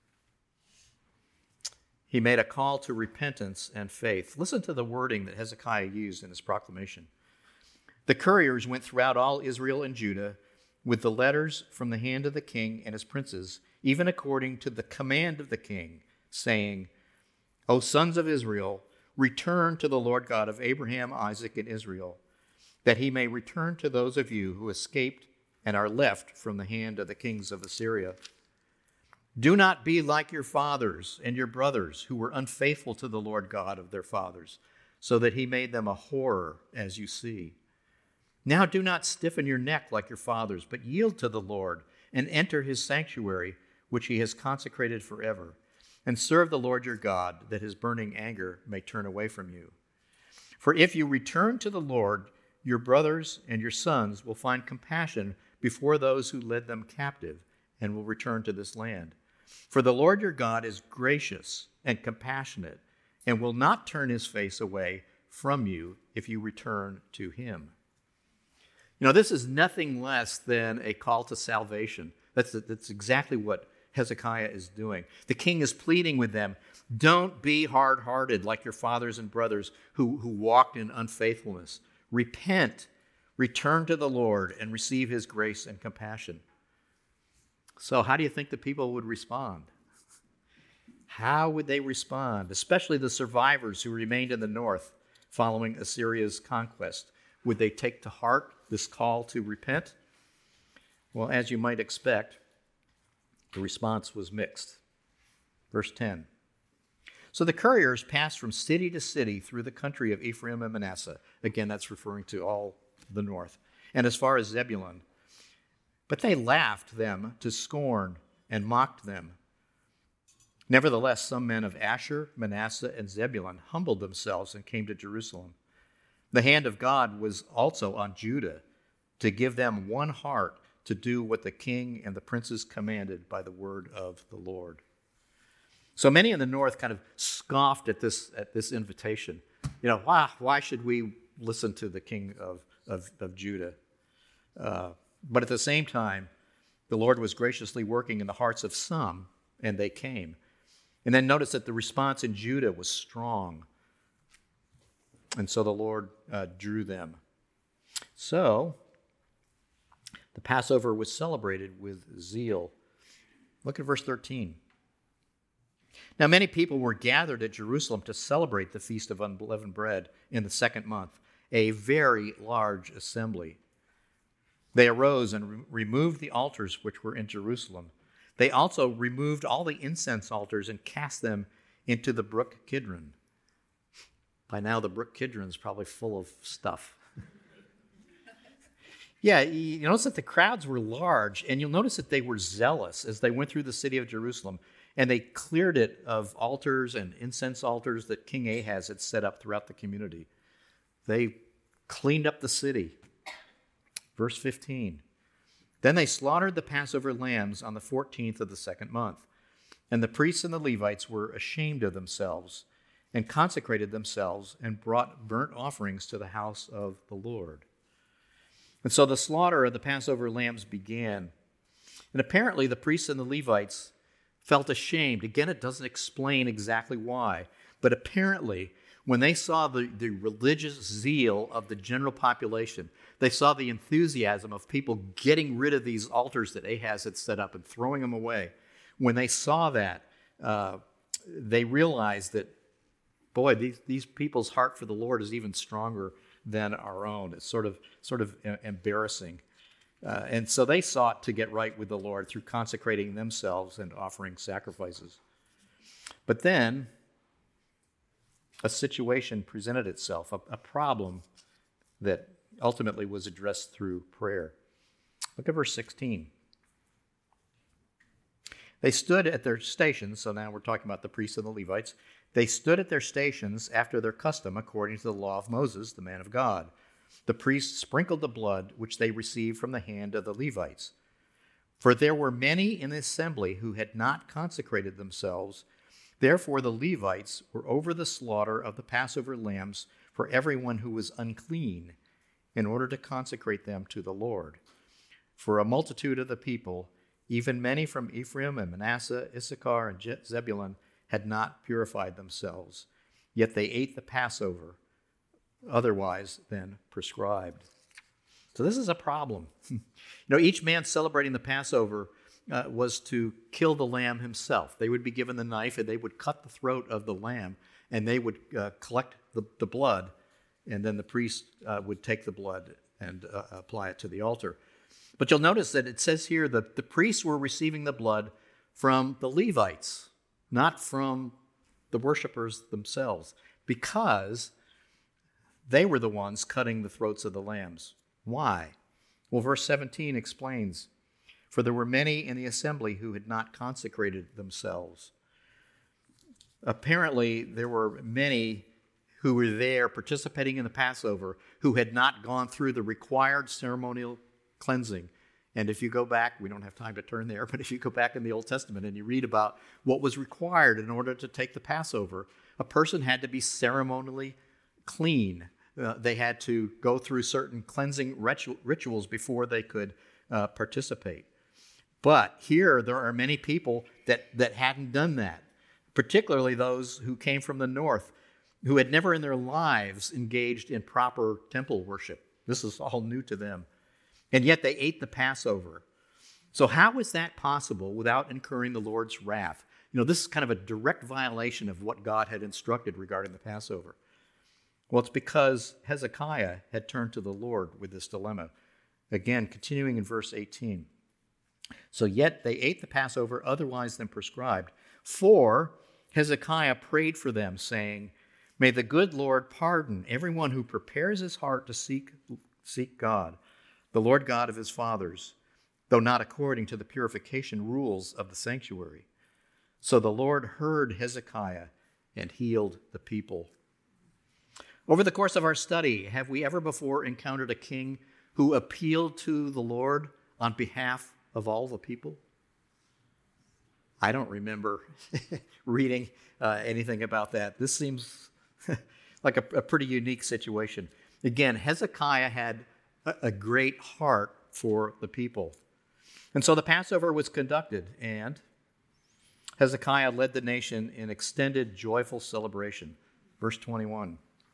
He made a call to repentance and faith. Listen to the wording that Hezekiah used in his proclamation. The couriers went throughout all Israel and Judah with the letters from the hand of the king and his princes, even according to the command of the king, saying, O sons of Israel, return to the Lord God of Abraham, Isaac, and Israel, that he may return to those of you who escaped and are left from the hand of the kings of Assyria. Do not be like your fathers and your brothers who were unfaithful to the Lord God of their fathers, so that he made them a horror, as you see. Now do not stiffen your neck like your fathers, but yield to the Lord and enter his sanctuary, which he has consecrated forever, and serve the Lord your God, that his burning anger may turn away from you. For if you return to the Lord, your brothers and your sons will find compassion before those who led them captive, and will return to this land. For the Lord your God is gracious and compassionate, and will not turn his face away from you if you return to him. You know, this is nothing less than a call to salvation. That's, that's exactly what Hezekiah is doing. The king is pleading with them, don't be hard-hearted like your fathers and brothers who, who walked in unfaithfulness. Repent, return to the Lord, and receive his grace and compassion. So how do you think the people would respond? How would they respond, especially the survivors who remained in the north following Assyria's conquest? Would they take to heart this call to repent? Well, as you might expect, the response was mixed. Verse ten. So the couriers passed from city to city through the country of Ephraim and Manasseh. Again, that's referring to all the north. And as far as Zebulun. But they laughed them to scorn and mocked them. Nevertheless, some men of Asher, Manasseh, and Zebulun humbled themselves and came to Jerusalem. The hand of God was also on Judah to give them one heart to do what the king and the princes commanded by the word of the Lord. So many in the north kind of scoffed at this, at this invitation. You know, why, why should we listen to the king of, of, of Judah? Uh, but at the same time, the Lord was graciously working in the hearts of some, and they came. And then notice that the response in Judah was strong. And so the Lord uh, drew them. So, the Passover was celebrated with zeal. Look at verse thirteen. Now many people were gathered at Jerusalem to celebrate the Feast of Unleavened Bread in the second month, a very large assembly. They arose and re- removed the altars which were in Jerusalem. They also removed all the incense altars and cast them into the brook Kidron. By now, the brook Kidron is probably full of stuff. Yeah, you notice that the crowds were large, and you'll notice that they were zealous as they went through the city of Jerusalem, and they cleared it of altars and incense altars that King Ahaz had set up throughout the community. They cleaned up the city. Verse fifteen. Then they slaughtered the Passover lambs on the fourteenth of the second month, and the priests and the Levites were ashamed of themselves and consecrated themselves and brought burnt offerings to the house of the Lord. And so the slaughter of the Passover lambs began. And apparently the priests and the Levites felt ashamed. Again, it doesn't explain exactly why, but apparently when they saw the, the religious zeal of the general population, they saw the enthusiasm of people getting rid of these altars that Ahaz had set up and throwing them away. When they saw that, uh, they realized that, boy, these, these people's heart for the Lord is even stronger than our own. It's sort of, sort of embarrassing. Uh, and so they sought to get right with the Lord through consecrating themselves and offering sacrifices. But then a situation presented itself, a, a problem that ultimately was addressed through prayer. Look at verse sixteen. They stood at their stations, so now we're talking about the priests and the Levites. They stood at their stations after their custom according to the law of Moses, the man of God. The priests sprinkled the blood which they received from the hand of the Levites. For there were many in the assembly who had not consecrated themselves. Therefore the Levites were over the slaughter of the Passover lambs for everyone who was unclean, in order to consecrate them to the Lord. For a multitude of the people, even many from Ephraim and Manasseh, Issachar and Je- Zebulun, had not purified themselves, yet they ate the Passover otherwise than prescribed. So this is a problem. You know, each man celebrating the Passover uh, was to kill the lamb himself. They would be given the knife and they would cut the throat of the lamb and they would uh, collect the, the blood, and then the priest uh, would take the blood and uh, apply it to the altar. But you'll notice that it says here that the priests were receiving the blood from the Levites, not from the worshipers themselves, because they were the ones cutting the throats of the lambs. Why? Well, verse seventeen explains, "For there were many in the assembly who had not consecrated themselves." Apparently, there were many who were there participating in the Passover who had not gone through the required ceremonial cleansing. And if you go back, we don't have time to turn there, but if you go back in the Old Testament and you read about what was required in order to take the Passover, a person had to be ceremonially clean. Uh, they had to go through certain cleansing ritu- rituals before they could uh, participate. But here, there are many people that, that hadn't done that, particularly those who came from the north, who had never in their lives engaged in proper temple worship. This is all new to them. And yet they ate the Passover. So how is that possible without incurring the Lord's wrath? You know, this is kind of a direct violation of what God had instructed regarding the Passover. Well, it's because Hezekiah had turned to the Lord with this dilemma. Again, continuing in verse eighteen. "So yet they ate the Passover otherwise than prescribed. For Hezekiah prayed for them, saying, May the good Lord pardon everyone who prepares his heart to seek, seek God, the Lord God of his fathers, though not according to the purification rules of the sanctuary. So the Lord heard Hezekiah and healed the people." Over the course of our study, have we ever before encountered a king who appealed to the Lord on behalf of all the people? I don't remember reading uh, anything about that. This seems like a, a pretty unique situation. Again, Hezekiah had a, a great heart for the people. And so the Passover was conducted, and Hezekiah led the nation in extended, joyful celebration. Verse twenty-one.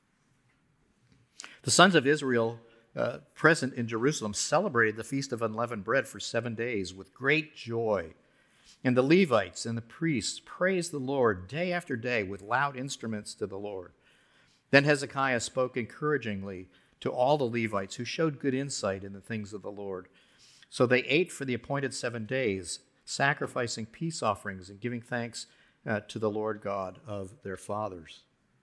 "The sons of Israel uh, present in Jerusalem celebrated the Feast of Unleavened Bread for seven days with great joy. And the Levites and the priests praised the Lord day after day with loud instruments to the Lord. Then Hezekiah spoke encouragingly to all the Levites who showed good insight in the things of the Lord. So they ate for the appointed seven days, sacrificing peace offerings and giving thanks uh, to the Lord God of their fathers."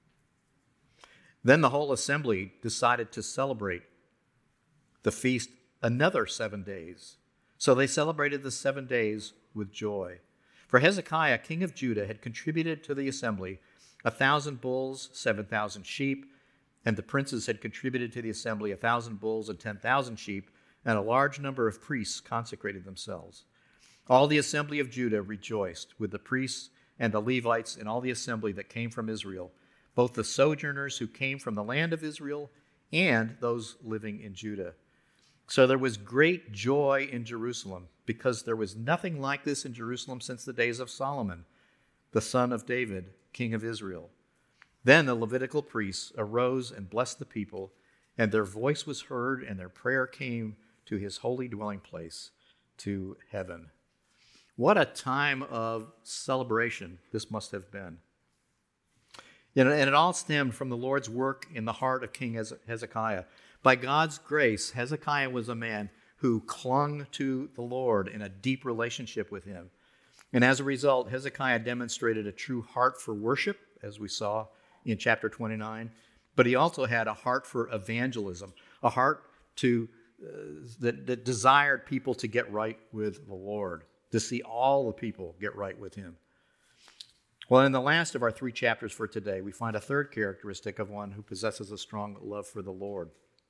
Then the whole assembly decided to celebrate the feast another seven days. So they celebrated the seven days with joy. For Hezekiah, king of Judah, had contributed to the assembly a thousand bulls, seven thousand sheep, and the princes had contributed to the assembly a thousand bulls and ten thousand sheep, and a large number of priests consecrated themselves. All the assembly of Judah rejoiced with the priests and the Levites and all the assembly that came from Israel, both the sojourners who came from the land of Israel and those living in Judah. So there was great joy in Jerusalem, because there was nothing like this in Jerusalem since the days of Solomon, the son of David, king of Israel. Then the Levitical priests arose and blessed the people, and their voice was heard, and their prayer came to his holy dwelling place, to heaven. What a time of celebration this must have been. You know, and it all stemmed from the Lord's work in the heart of King Hezekiah. By God's grace, Hezekiah was a man who clung to the Lord in a deep relationship with him. And as a result, Hezekiah demonstrated a true heart for worship, as we saw in chapter twenty-nine, but he also had a heart for evangelism, a heart to uh, that, that desired people to get right with the Lord, to see all the people get right with him. Well, in the last of our three chapters for today, we find a third characteristic of one who possesses a strong love for the Lord.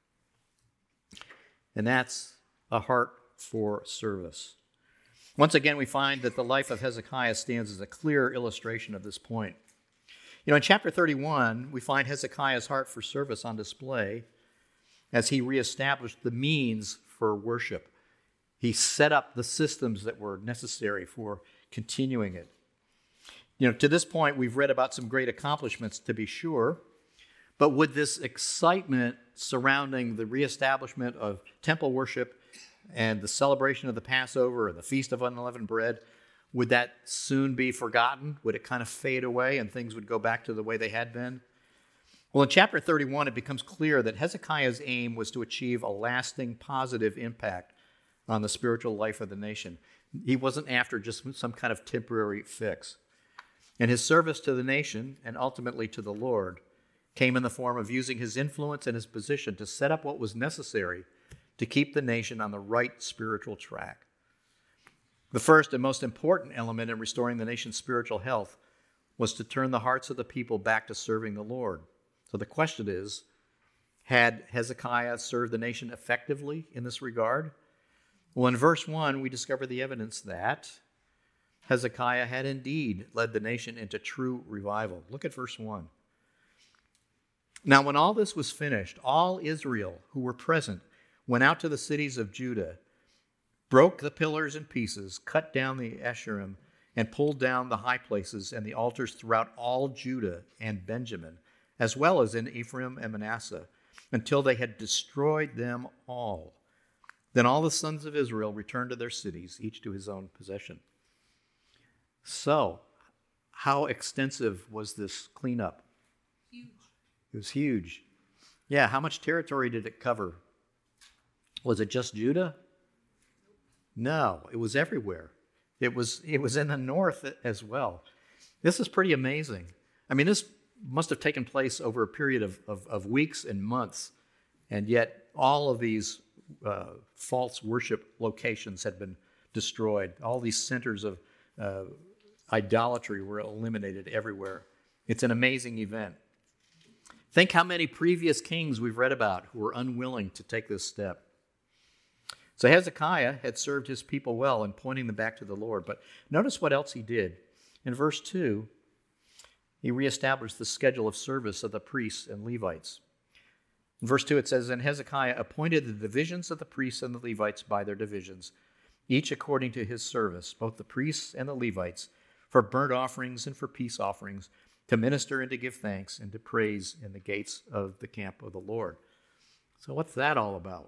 And that's a heart for service. Once again, we find that the life of Hezekiah stands as a clear illustration of this point. You know, in chapter thirty-one, we find Hezekiah's heart for service on display as he reestablished the means for worship. He set up the systems that were necessary for continuing it. You know, to this point, we've read about some great accomplishments, to be sure, but would this excitement surrounding the reestablishment of temple worship and the celebration of the Passover or the Feast of Unleavened Bread, would that soon be forgotten? Would it kind of fade away and things would go back to the way they had been? Well, in chapter thirty-one, it becomes clear that Hezekiah's aim was to achieve a lasting positive impact on the spiritual life of the nation. He wasn't after just some kind of temporary fix. And his service to the nation, and ultimately to the Lord, came in the form of using his influence and his position to set up what was necessary to keep the nation on the right spiritual track. The first and most important element in restoring the nation's spiritual health was to turn the hearts of the people back to serving the Lord. So the question is, had Hezekiah served the nation effectively in this regard? Well, in verse one, we discover the evidence that Hezekiah had indeed led the nation into true revival. Look at verse one. Now, when all this was finished, all Israel who were present went out to the cities of Judah, broke the pillars in pieces, cut down the Asherim, and pulled down the high places and the altars throughout all Judah and Benjamin, as well as in Ephraim and Manasseh, until they had destroyed them all. Then all the sons of Israel returned to their cities, each to his own possession. So, how extensive was this cleanup? Huge. It was huge. Yeah, how much territory did it cover? Was it just Judah? No, it was everywhere. It was, it was in the north as well. This is pretty amazing. I mean, this must have taken place over a period of, of, of weeks and months, and yet all of these uh, false worship locations had been destroyed. All these centers of uh, idolatry were eliminated everywhere. It's an amazing event. Think how many previous kings we've read about who were unwilling to take this step. So Hezekiah had served his people well in pointing them back to the Lord. But notice what else he did. In verse two, he reestablished the schedule of service of the priests and Levites. In verse two it says, And Hezekiah appointed the divisions of the priests and the Levites by their divisions, each according to his service, both the priests and the Levites, for burnt offerings and for peace offerings, to minister and to give thanks and to praise in the gates of the camp of the Lord. So what's that all about?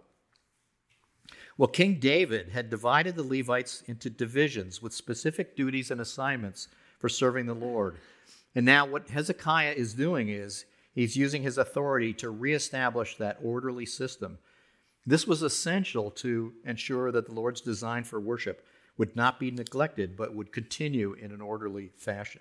Well, King David had divided the Levites into divisions with specific duties and assignments for serving the Lord. And now what Hezekiah is doing is he's using his authority to reestablish that orderly system. This was essential to ensure that the Lord's design for worship would not be neglected, but would continue in an orderly fashion.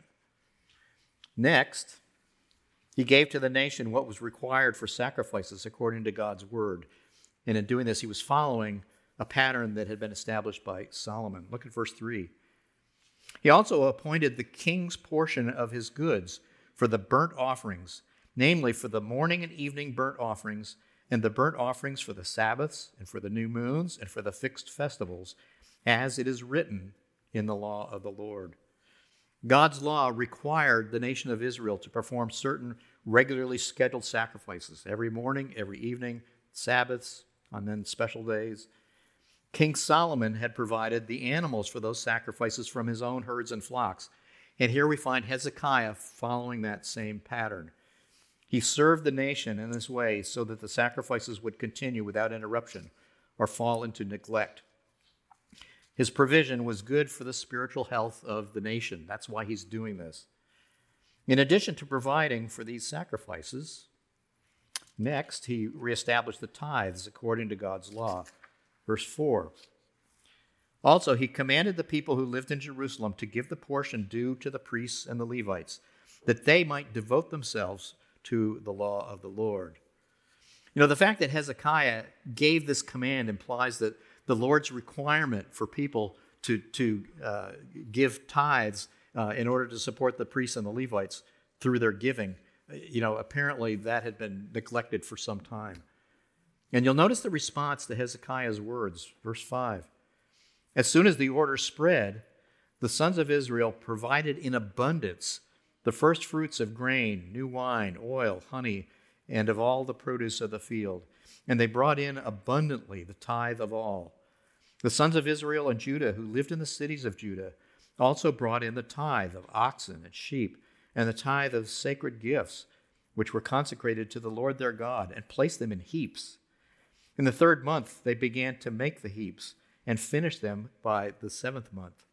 Next, he gave to the nation what was required for sacrifices according to God's word. And in doing this, he was following a pattern that had been established by Solomon. Look at verse three. He also appointed the king's portion of his goods for the burnt offerings, namely for the morning and evening burnt offerings, and the burnt offerings for the Sabbaths, and for the new moons, and for the fixed festivals, as it is written in the law of the Lord. God's law required the nation of Israel to perform certain regularly scheduled sacrifices every morning, every evening, Sabbaths, and then special days. King Solomon had provided the animals for those sacrifices from his own herds and flocks. And here we find Hezekiah following that same pattern. He served the nation in this way so that the sacrifices would continue without interruption or fall into neglect. His provision was good for the spiritual health of the nation. That's why he's doing this. In addition to providing for these sacrifices, next, he reestablished the tithes according to God's law. Verse four. Also, he commanded the people who lived in Jerusalem to give the portion due to the priests and the Levites, that they might devote themselves to the law of the Lord. You know, the fact that Hezekiah gave this command implies that the Lord's requirement for people to, to uh, give tithes uh, in order to support the priests and the Levites through their giving, you know, apparently that had been neglected for some time. And you'll notice the response to Hezekiah's words, verse five. As soon as the order spread, the sons of Israel provided in abundance the first fruits of grain, new wine, oil, honey, and of all the produce of the field. And they brought in abundantly the tithe of all. The sons of Israel and Judah who lived in the cities of Judah also brought in the tithe of oxen and sheep, and the tithe of sacred gifts, which were consecrated to the Lord their God, and placed them in heaps. In the third month they began to make the heaps, and finished them by the seventh month.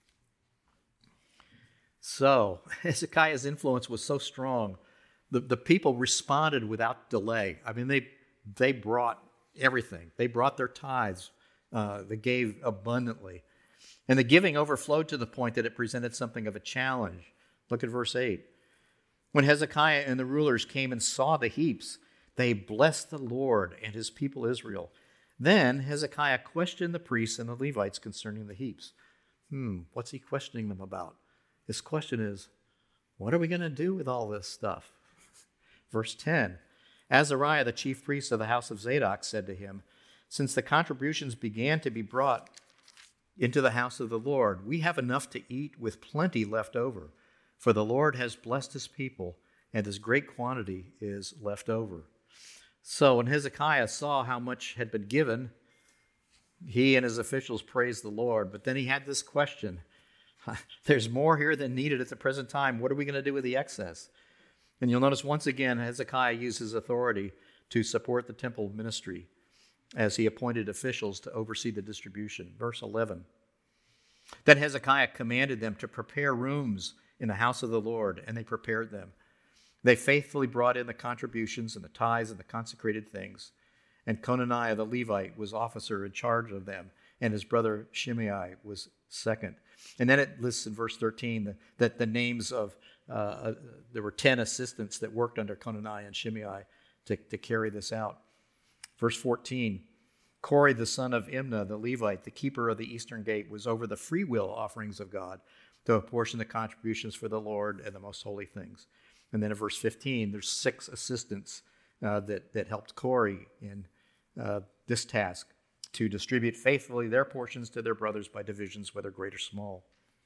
So, Hezekiah's influence was so strong, the, the people responded without delay. I mean, they they brought everything. They brought their tithes. Uh, they gave abundantly. And the giving overflowed to the point that it presented something of a challenge. Look at verse eight. When Hezekiah and the rulers came and saw the heaps, they blessed the Lord and his people Israel. Then Hezekiah questioned the priests and the Levites concerning the heaps. Hmm, what's he questioning them about? His question is, what are we going to do with all this stuff? Verse ten. Azariah, the chief priest of the house of Zadok, said to him, since the contributions began to be brought into the house of the Lord, we have enough to eat with plenty left over, for the Lord has blessed his people, and his great quantity is left over. So when Hezekiah saw how much had been given, he and his officials praised the Lord. But then he had this question. There's more here than needed at the present time. What are we going to do with the excess? And you'll notice once again, Hezekiah used his authority to support the temple ministry as he appointed officials to oversee the distribution. Verse eleven. Then Hezekiah commanded them to prepare rooms in the house of the Lord, and they prepared them. They faithfully brought in the contributions and the tithes and the consecrated things. And Conaniah the Levite was officer in charge of them, and his brother Shimei was second. And then it lists in verse thirteen that, that the names of, uh, uh, there were ten assistants that worked under Conaniah and Shimei to, to carry this out. Verse fourteen, Corey the son of Imnah the Levite, the keeper of the eastern gate, was over the freewill offerings of God to apportion the contributions for the Lord and the most holy things. And then in verse fifteen, there's six assistants uh, that, that helped Corey in uh, this task to distribute faithfully their portions to their brothers by divisions, whether great or small.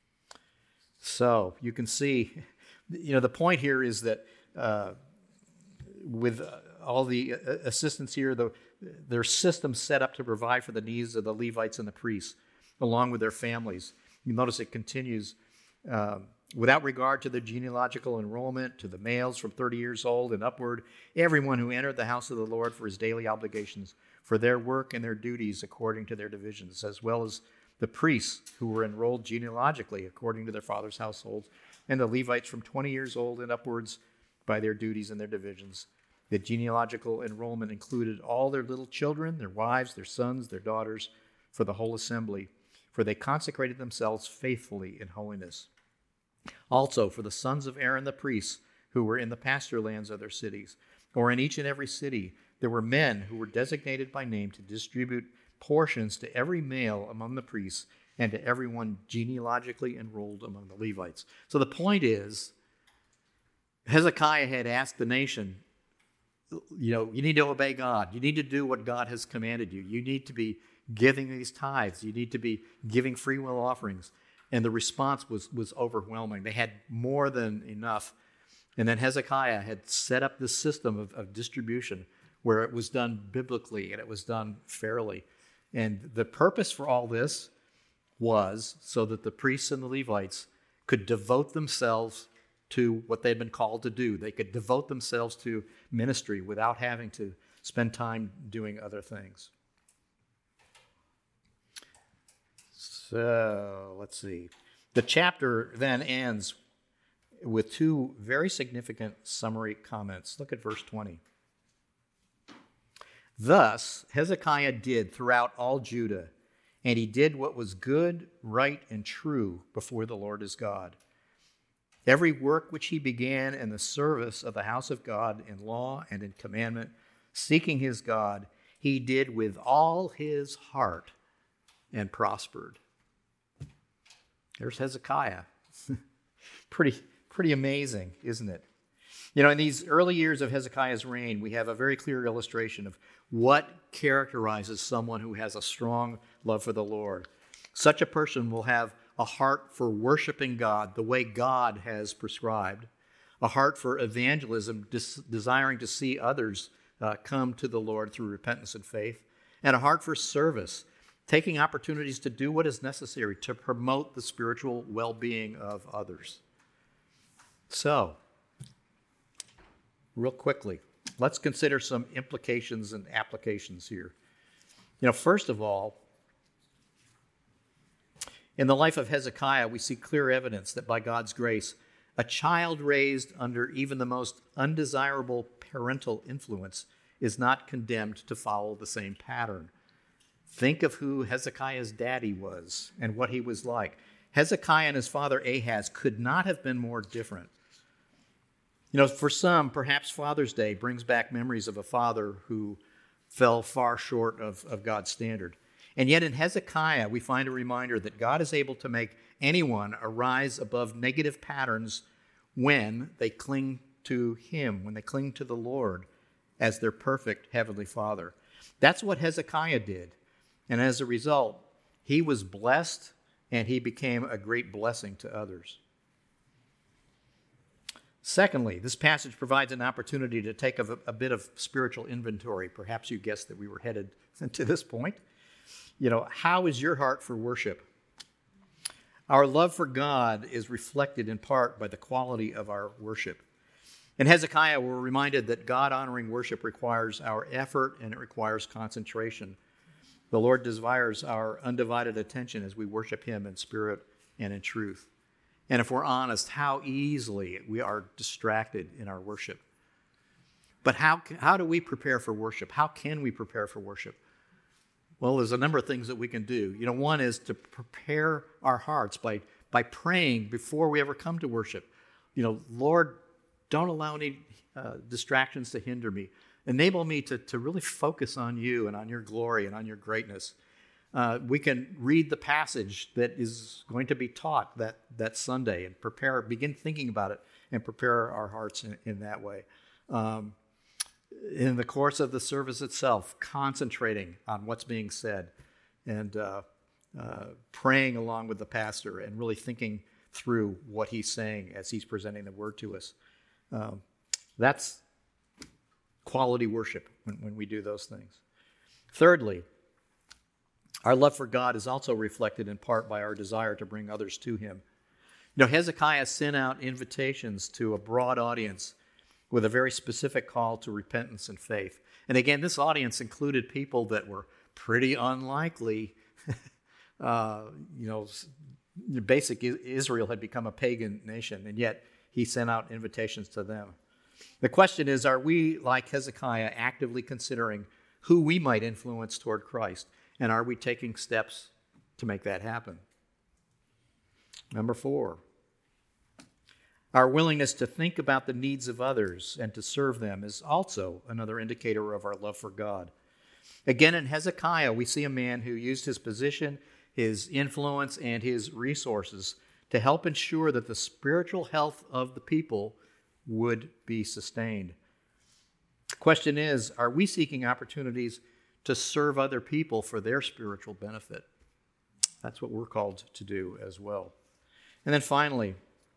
So you can see, you know, the point here is that uh, with all the assistants here, the, their systems set up to provide for the needs of the Levites and the priests, along with their families. You notice it continues, uh, without regard to the genealogical enrollment, to the males from thirty years old and upward, everyone who entered the house of the Lord for his daily obligations, for their work and their duties according to their divisions, as well as the priests who were enrolled genealogically according to their father's households, and the Levites from twenty years old and upwards by their duties and their divisions. The genealogical enrollment included all their little children, their wives, their sons, their daughters, for the whole assembly, for they consecrated themselves faithfully in holiness. Also for the sons of Aaron the priests, who were in the pasture lands of their cities, or in each and every city, there were men who were designated by name to distribute portions to every male among the priests and to everyone genealogically enrolled among the Levites. So the point is, Hezekiah had asked the nation, you know, you need to obey God. You need to do what God has commanded you. You need to be giving these tithes. You need to be giving free will offerings. And the response was, was overwhelming. They had more than enough. And then Hezekiah had set up this system of, of distribution where it was done biblically and it was done fairly. And the purpose for all this was so that the priests and the Levites could devote themselves to what they'd been called to do. They could devote themselves to ministry without having to spend time doing other things. So, let's see. The chapter then ends with two very significant summary comments. Look at verse twenty. Thus, Hezekiah did throughout all Judah, and he did what was good, right, and true before the Lord his God. Every work which he began in the service of the house of God in law and in commandment, seeking his God, he did with all his heart and prospered. There's Hezekiah. pretty, pretty amazing, isn't it? You know, in these early years of Hezekiah's reign, we have a very clear illustration of what characterizes someone who has a strong love for the Lord. Such a person will have a heart for worshiping God the way God has prescribed, a heart for evangelism, des- desiring to see others uh, come to the Lord through repentance and faith, and a heart for service, taking opportunities to do what is necessary to promote the spiritual well-being of others. So, real quickly, let's consider some implications and applications here. You know, first of all, in the life of Hezekiah, we see clear evidence that by God's grace, a child raised under even the most undesirable parental influence is not condemned to follow the same pattern. Think of who Hezekiah's daddy was and what he was like. Hezekiah and his father Ahaz could not have been more different. You know, for some, perhaps Father's Day brings back memories of a father who fell far short of, of God's standard. And yet in Hezekiah, we find a reminder that God is able to make anyone arise above negative patterns when they cling to Him, when they cling to the Lord as their perfect Heavenly Father. That's what Hezekiah did. And as a result, he was blessed and he became a great blessing to others. Secondly, this passage provides an opportunity to take a, a bit of spiritual inventory. Perhaps you guessed that we were headed to this point. You know, how is your heart for worship? Our love for God is reflected in part by the quality of our worship. In Hezekiah, we're reminded that God-honoring worship requires our effort and it requires concentration. The Lord desires our undivided attention as we worship Him in spirit and in truth. And if we're honest, how easily we are distracted in our worship. But how, how do we prepare for worship? How can we prepare for worship? Well, there's a number of things that we can do. You know, one is to prepare our hearts by, by praying before we ever come to worship. You know, Lord, don't allow any uh, distractions to hinder me. Enable me to, to really focus on you and on your glory and on your greatness. Uh, we can read the passage that is going to be taught that, that Sunday and prepare, begin thinking about it and prepare our hearts in, in that way. Um, in the course of the service itself, concentrating on what's being said and uh, uh, praying along with the pastor and really thinking through what he's saying as he's presenting the word to us. Um, that's quality worship when, when we do those things. Thirdly, our love for God is also reflected in part by our desire to bring others to Him. You know, Hezekiah sent out invitations to a broad audience with a very specific call to repentance and faith. And again, this audience included people that were pretty unlikely. uh, you know, basic Israel had become a pagan nation, and yet he sent out invitations to them. The question is, are we, like Hezekiah, actively considering who we might influence toward Christ? And are we taking steps to make that happen? Number four, our willingness to think about the needs of others and to serve them is also another indicator of our love for God. Again, in Hezekiah, we see a man who used his position, his influence, and his resources to help ensure that the spiritual health of the people would be sustained. The question is, are we seeking opportunities to serve other people for their spiritual benefit? That's what we're called to do as well. And then finally,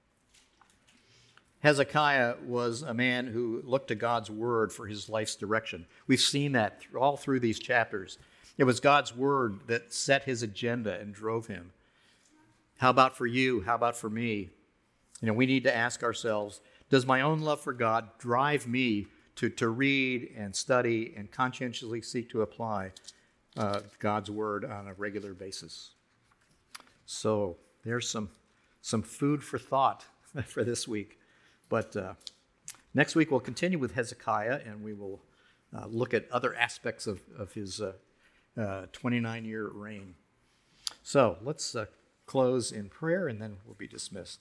Hezekiah was a man who looked to God's word for his life's direction. We've seen that all through these chapters. It was God's word that set his agenda and drove him. How about for you? How about for me? You know, we need to ask ourselves, does my own love for God drive me to, to read and study and conscientiously seek to apply uh, God's word on a regular basis? So there's some, some food for thought for this week. But uh, next week we'll continue with Hezekiah, and we will uh, look at other aspects of, of his uh, uh, twenty-nine-year reign. So let's uh, close in prayer, and then we'll be dismissed.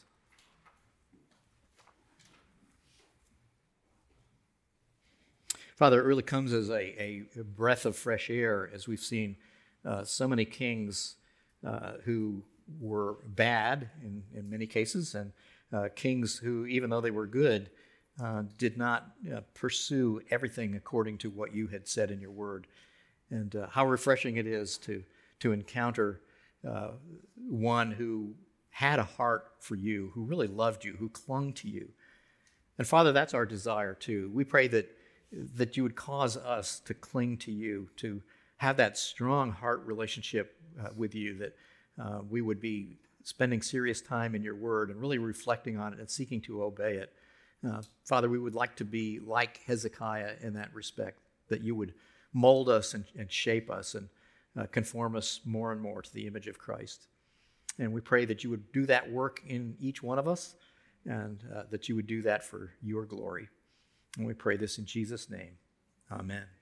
Father, it really comes as a, a breath of fresh air as we've seen uh, so many kings uh, who were bad in, in many cases, and uh, kings who, even though they were good, uh, did not uh, pursue everything according to what you had said in your word. And uh, how refreshing it is to, to encounter uh, one who had a heart for you, who really loved you, who clung to you. And Father, that's our desire too. We pray that that you would cause us to cling to you, to have that strong heart relationship uh, with you, that uh, we would be spending serious time in your word and really reflecting on it and seeking to obey it. Uh, Father, we would like to be like Hezekiah in that respect, that you would mold us and, and shape us and uh, conform us more and more to the image of Christ. And we pray that you would do that work in each one of us, and uh, that you would do that for your glory. And we pray this in Jesus' name. Amen.